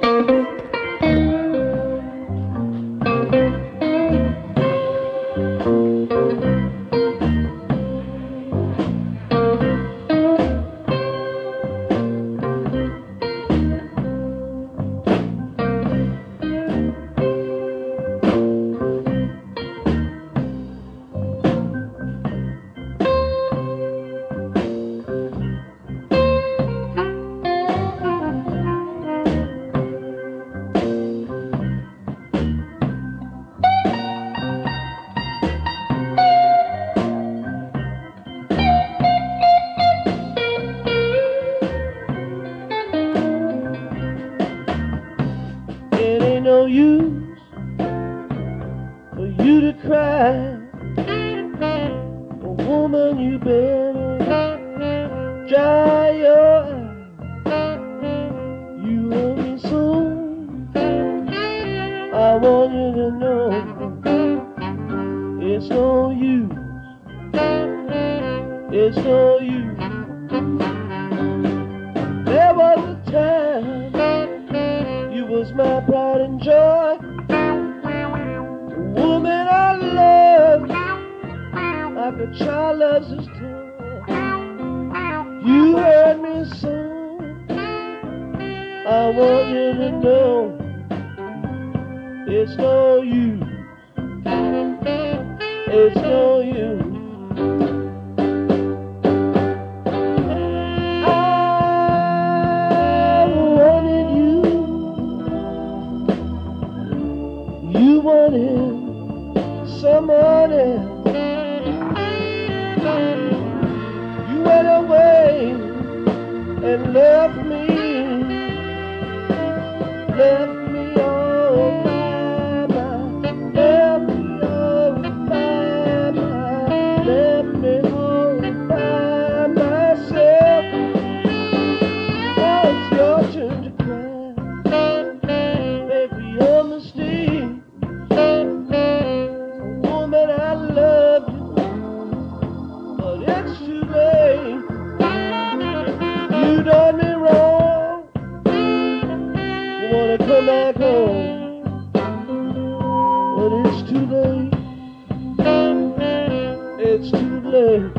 It ain't no use for you to cry. Oh, woman, you better dry your eyes. You love me so. I want you to know it's no use. It's no use. There was a time you was my pride and joy, the woman I loved like a child loves his toy. You hurt me so. I want you to know it's no use. It's no use. You wanted someone else. You went away and left me all by myself, left me all by myself, left me all by myself. Now it's your turn to cry, baby, your mistake. Woman, I love you, but it's too late. You done me wrong. You wanna come back home, but it's too late. It's too late.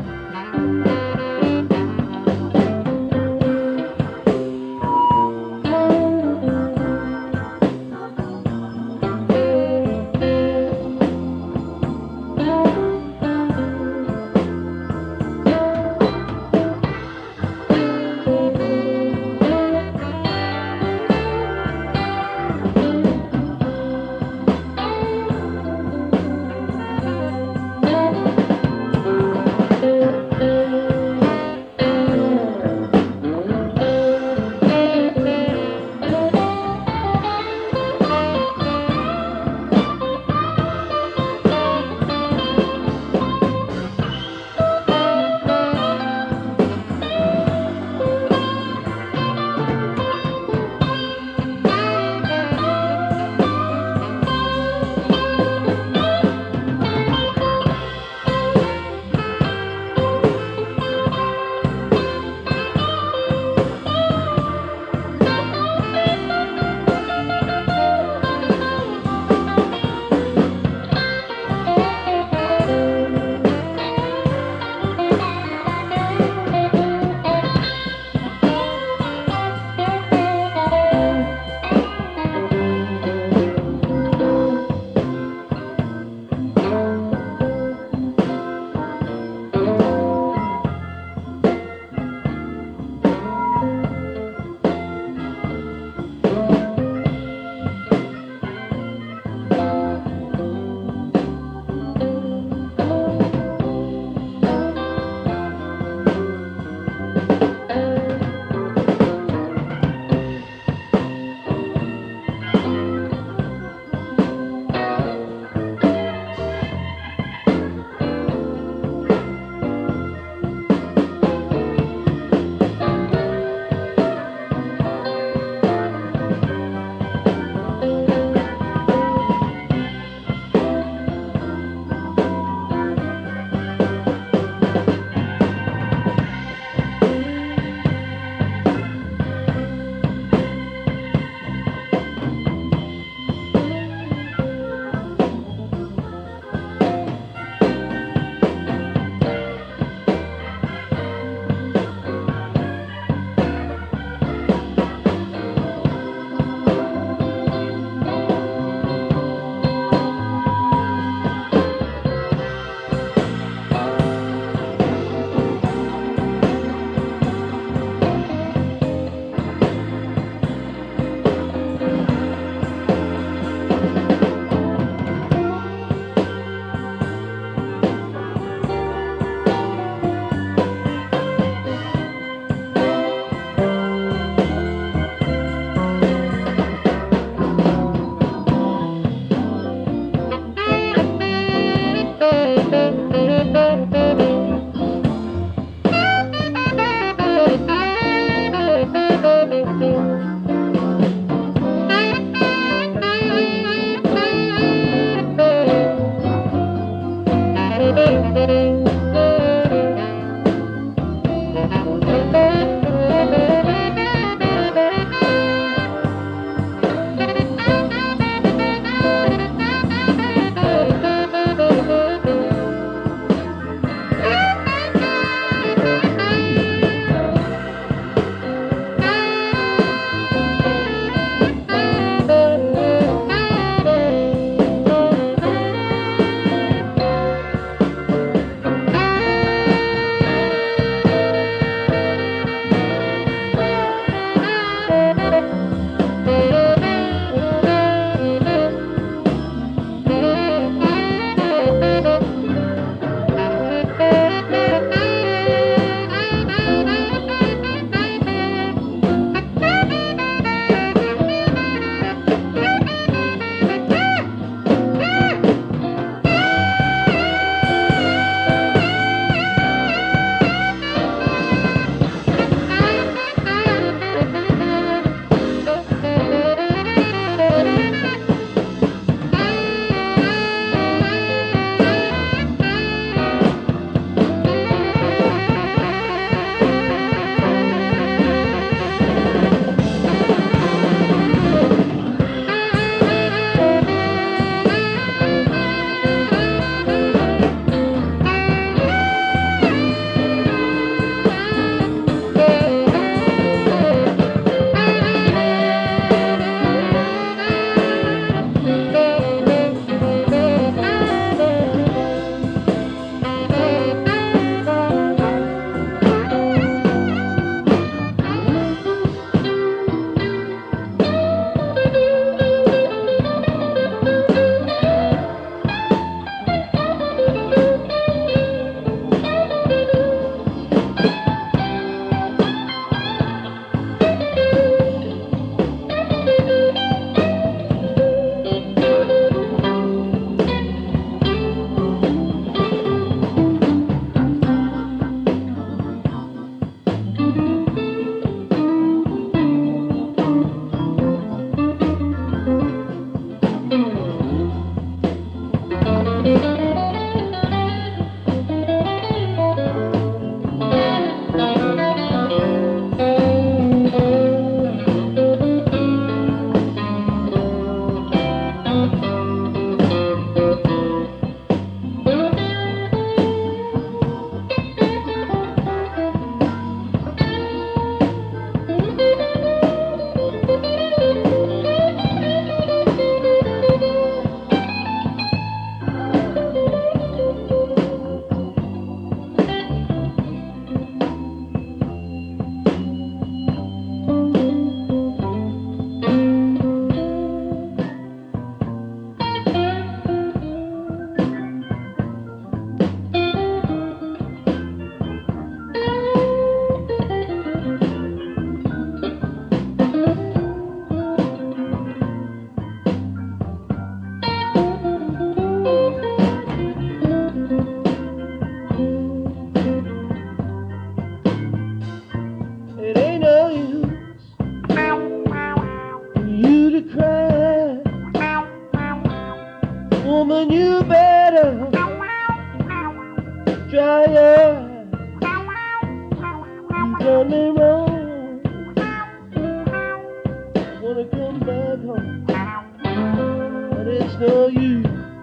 back home, but it's no use.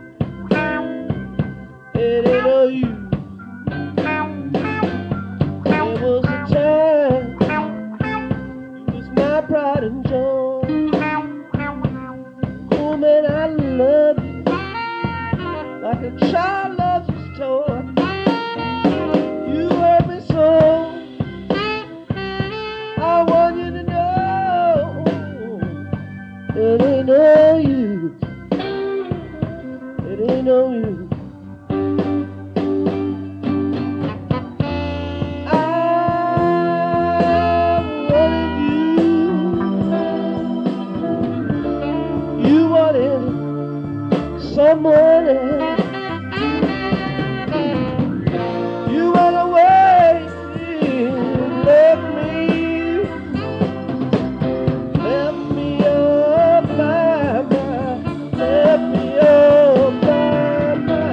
It ain't no use. There was a time you was my pride and joy. Woman, I love you like a child loves his toy. You hurt me so. I want you to know it ain't no use. It ain't no use. I wanted you. You wanted someone else. You went away, left me all by myself, left me all by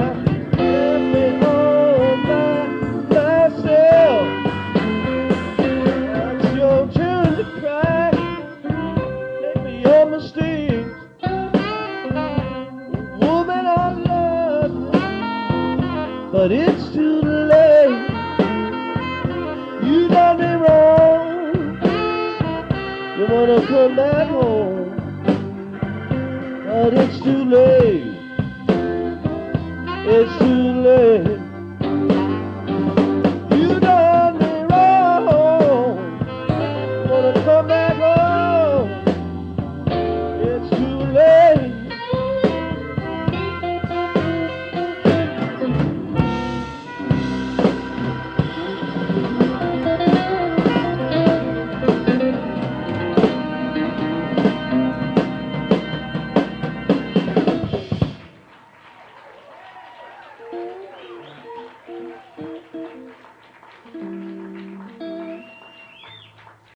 myself. It's your turn to cry, maybe your mistakes. Woman, I love you, but it's too late. You done me wrong. You wanna come back home, but it's too late. It's too late.